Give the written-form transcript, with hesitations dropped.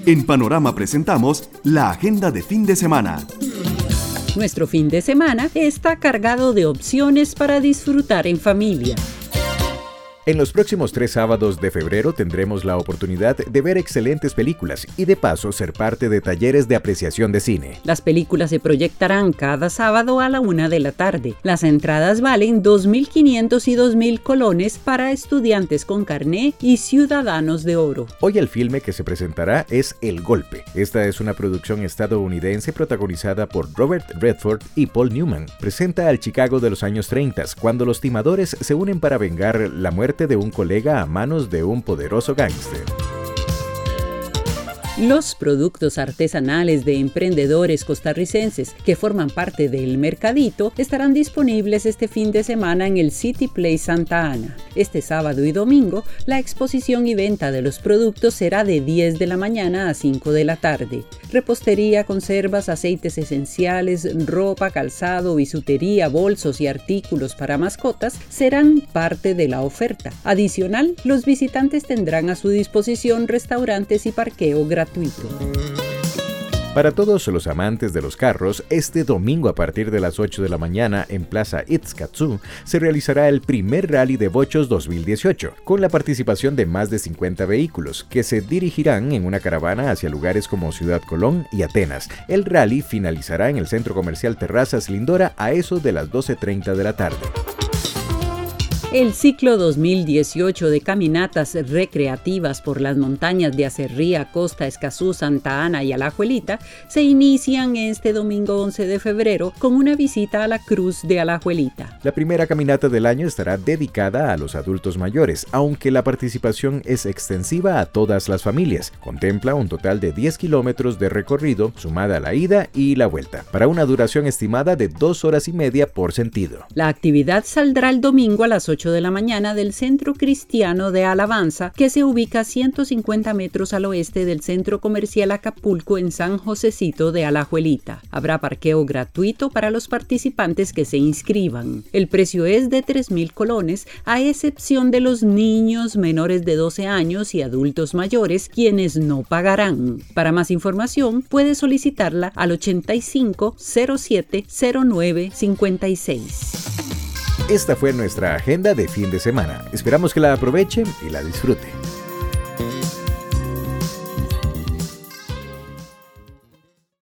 En Panorama presentamos la agenda de fin de semana. Nuestro fin de semana está cargado de opciones para disfrutar en familia. En los próximos 3 sábados de febrero tendremos la oportunidad de ver excelentes películas y de paso ser parte de talleres de apreciación de cine. Las películas se proyectarán cada sábado a la 1 de la tarde. Las entradas valen 2.500 y 2.000 colones para estudiantes con carné y ciudadanos de oro. Hoy el filme que se presentará es El Golpe. Esta es una producción estadounidense protagonizada por Robert Redford y Paul Newman. Presenta al Chicago de los años 30, cuando los timadores se unen para vengar la muerte de un colega a manos de un poderoso gángster. Los productos artesanales de emprendedores costarricenses que forman parte del Mercadito estarán disponibles este fin de semana en el City Place Santa Ana. Este sábado y domingo, la exposición y venta de los productos será de 10 de la mañana a 5 de la tarde. Repostería, conservas, aceites esenciales, ropa, calzado, bisutería, bolsos y artículos para mascotas serán parte de la oferta. Adicional, los visitantes tendrán a su disposición restaurantes y parqueo gratuito. Para todos los amantes de los carros, este domingo a partir de las 8 de la mañana en Plaza Itzkatsu se realizará el primer Rally de Bochos 2018, con la participación de más de 50 vehículos, que se dirigirán en una caravana hacia lugares como Ciudad Colón y Atenas. El rally finalizará en el Centro Comercial Terrazas Lindora a eso de las 12:30 de la tarde. El ciclo 2018 de caminatas recreativas por las montañas de Acerría, Costa, Escazú, Santa Ana y Alajuelita se inician este domingo 11 de febrero con una visita a la Cruz de Alajuelita. La primera caminata del año estará dedicada a los adultos mayores, aunque la participación es extensiva a todas las familias. Contempla un total de 10 kilómetros de recorrido, sumada la ida y la vuelta, para una duración estimada de 2 horas y media por sentido. La actividad saldrá el domingo a las 8 de la mañana del Centro Cristiano de Alabanza, que se ubica a 150 metros al oeste del Centro Comercial Acapulco en San Josecito de Alajuelita. Habrá parqueo gratuito para los participantes que se inscriban. El precio es de 3.000 colones, a excepción de los niños menores de 12 años y adultos mayores, quienes no pagarán. Para más información, puede solicitarla al 85 07 09 56. Esta fue nuestra agenda de fin de semana. Esperamos que la aprovechen y la disfruten.